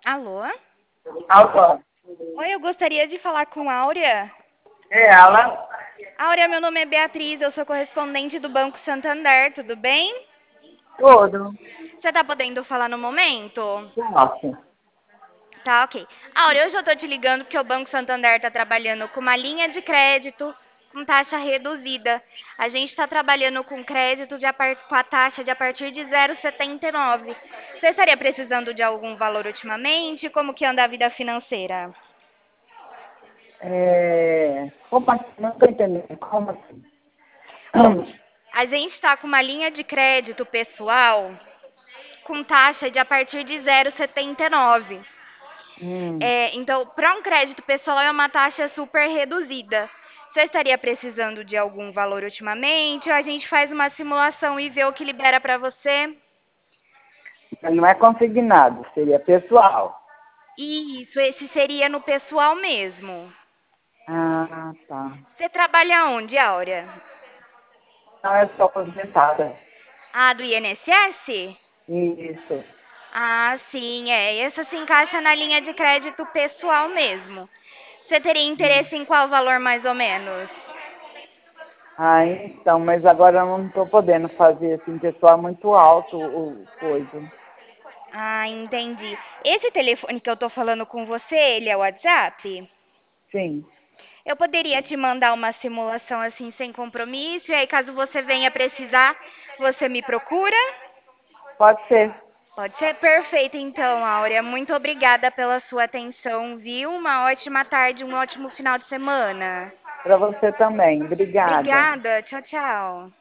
Alô? Alô, Oi, eu gostaria de falar com Áurea. é ela? Áurea, meu nome é Beatriz, eu sou correspondente do Banco Santander, tudo bem? Tudo. Você tá podendo falar no momento? Nossa. Tá, ok. Áurea, hoje eu tô te ligando porque o Banco Santander tá trabalhando com uma linha de crédito com taxa reduzida. A gente está trabalhando com crédito com a taxa de a partir de 0,79. Você estaria precisando de algum valor ultimamente? Como que anda a vida financeira? Como assim? Não estou entendendo. Como assim? Bom, a gente está com uma linha de crédito pessoal com taxa de a partir de 0,79. Hum, Então, para um crédito pessoal é uma taxa super reduzida. Você estaria precisando de algum valor ultimamente? Ou a gente faz uma simulação e vê o que libera para você? não é consignado, seria pessoal. Isso, esse seria no pessoal mesmo. Ah, tá. Você trabalha onde, Áurea? Não, é só aposentada. Ah, do INSS? Isso. Ah, sim, é. Essa se encaixa na linha de crédito pessoal mesmo. Você teria interesse em qual valor mais ou menos? Ah, então, mas agora eu não estou podendo fazer assim, pessoal, é muito alto o coisa. Ah, entendi. Esse telefone que eu tô falando com você, ele é o WhatsApp? Sim, Eu poderia te mandar uma simulação assim sem compromisso, e aí caso você venha precisar, você me procura? pode ser. Pode ser perfeito então, Áurea. Muito obrigada pela sua atenção, viu? Uma ótima tarde, um ótimo final de semana. Para você também. Obrigada. Obrigada. Tchau, tchau.